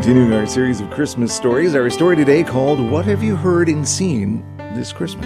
Continuing our series of Christmas stories, our story today called What Have You Heard and Seen This Christmas?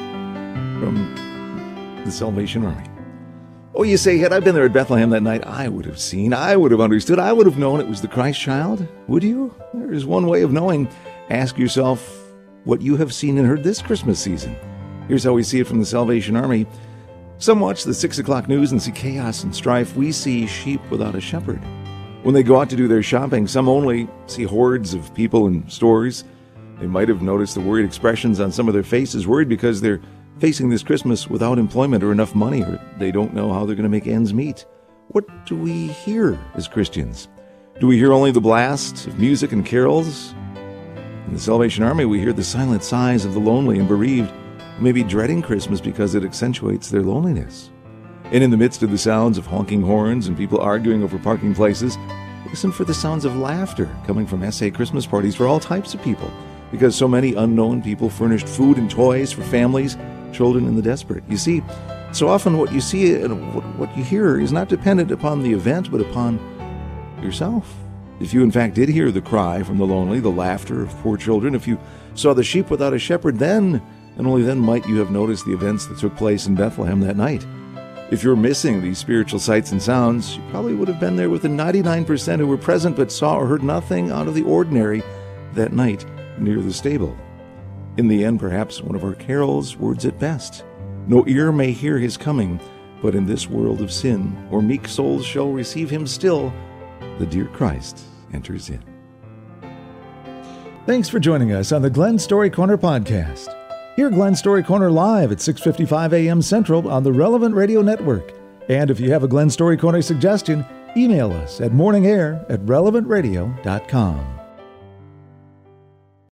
From the Salvation Army. Oh, you say, had I been there at Bethlehem that night, I would have seen, I would have understood, I would have known it was the Christ child. Would you? There is one way of knowing. Ask yourself what you have seen and heard this Christmas season. Here's how we see it from the Salvation Army. Some watch the 6 o'clock news and see chaos and strife. We see sheep without a shepherd. When they go out to do their shopping, some only see hordes of people in stores. They might have noticed the worried expressions on some of their faces, worried because they're facing this Christmas without employment or enough money, or they don't know how they're going to make ends meet. What do we hear as Christians? Do we hear only the blast of music and carols? In the Salvation Army, we hear the silent sighs of the lonely and bereaved, who may be dreading Christmas because it accentuates their loneliness. And in the midst of the sounds of honking horns and people arguing over parking places, listen for the sounds of laughter coming from SA Christmas parties for all types of people, because so many unknown people furnished food and toys for families, children, and the desperate. You see, so often what you see and what you hear is not dependent upon the event, but upon yourself. If you in fact did hear the cry from the lonely, the laughter of poor children, if you saw the sheep without a shepherd, then, and only then, might you have noticed the events that took place in Bethlehem that night. If you're missing these spiritual sights and sounds, you probably would have been there with the 99% who were present but saw or heard nothing out of the ordinary that night near the stable. In the end, perhaps one of our carols words it best. No ear may hear his coming, but in this world of sin, where meek souls shall receive him still, the dear Christ enters in. Thanks for joining us on the Glen Story Corner podcast. Hear Glen Story Corner live at 6:55 a.m. Central on the Relevant Radio Network. And if you have a Glen Story Corner suggestion, email us at morningair@relevantradio.com.